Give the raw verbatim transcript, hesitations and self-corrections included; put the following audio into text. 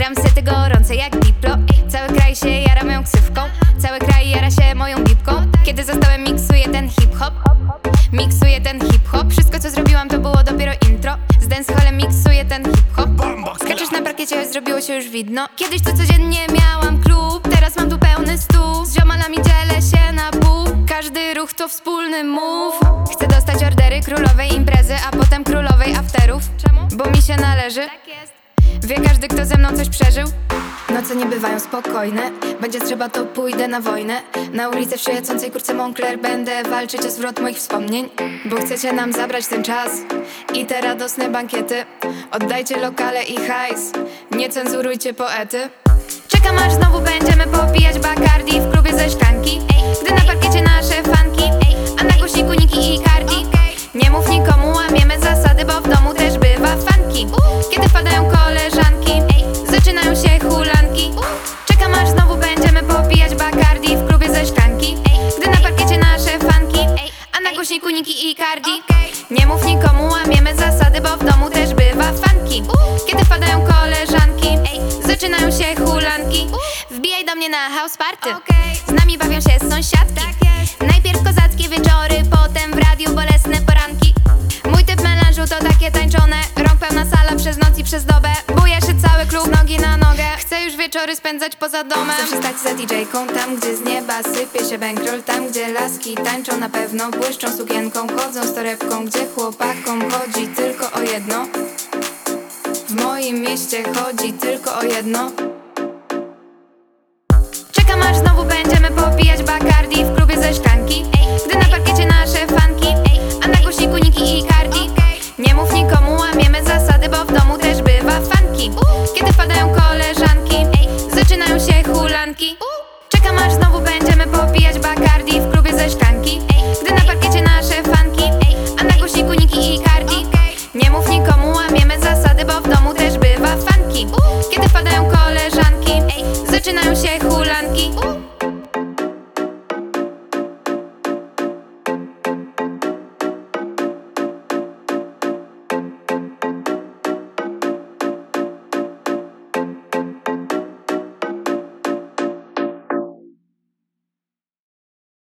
Gram sety gorące jak Diplo. Cały kraj się jara moją ksywką. Cały kraj jara się moją bibką. Kiedy zostałem miksuję ten hip-hop. Miksuję ten hip-hop. Wszystko co zrobiłam to było dopiero intro. Z dancehallem miksuję ten hip-hop. Skaczesz na parkiecie, zrobiło się już widno. Kiedyś to codziennie miałam klub. Teraz mam tu pełny stół. Z ziomalami dzielę się na pół. Każdy ruch to wspólny move. Chcę dostać ordery królowej imprezy, a potem królowej afterów. Czemu? Bo mi się należy. Tak jest. Wie każdy, kto ze mną coś przeżył. Noce nie bywają spokojne. Będzie trzeba, to pójdę na wojnę. Na ulicę w świecącej kurce Moncler będę walczyć o zwrot moich wspomnień. Bo chcecie nam zabrać ten czas i te radosne bankiety. Oddajcie lokale i hajs, nie cenzurujcie poety. Czekam aż znowu będziemy popijać Bacardi w klubie ze szklanki. Gdy na parkiecie nasze fanki, a na głośniku Niki i Cardi. Nie mów nikomu, łamiemy zasady, bo w domu też bywa funky. Kiedy wpadają koleżanki, zaczynają się hulanki. Czekam aż znowu będziemy popijać Bacardi w klubie ze szklanki. Gdy na parkiecie nasze fanki, a na głośniku Niki i Cardi. Nie mów nikomu, łamiemy zasady, bo w domu też bywa funky. Kiedy wpadają koleżanki, zaczynają się hulanki. Wbijaj do mnie na house party. Z nami bawią się sąsiadki. Najpierw kozackie wieczory, potem w radiu bolesne poranki. Mój typ melanżu to takie tańczone. Rąk pełna sala przez noc i przez dobę. Buje się cały klub z nogi na nogę. Chcę już wieczory spędzać poza domem. Chcę przestać za didżejką, tam gdzie z nieba sypie się bankroll. Tam gdzie laski tańczą na pewno, błyszczą sukienką, chodzą z torebką. Gdzie chłopakom chodzi tylko o jedno. W moim mieście chodzi tylko o jedno. Czekam aż znowu będziemy popijać Bacardi w klubie ze szklanki. Gdy na parkiecie nasze fanki, a na głośniku Niki i Cardi. Nie mów nikomu, łamiemy zasady, bo w domu też bywa funky. Kiedy wpadają koleżanki, zaczynają się hulanki. Czekam aż znowu będziemy popijać Bacardi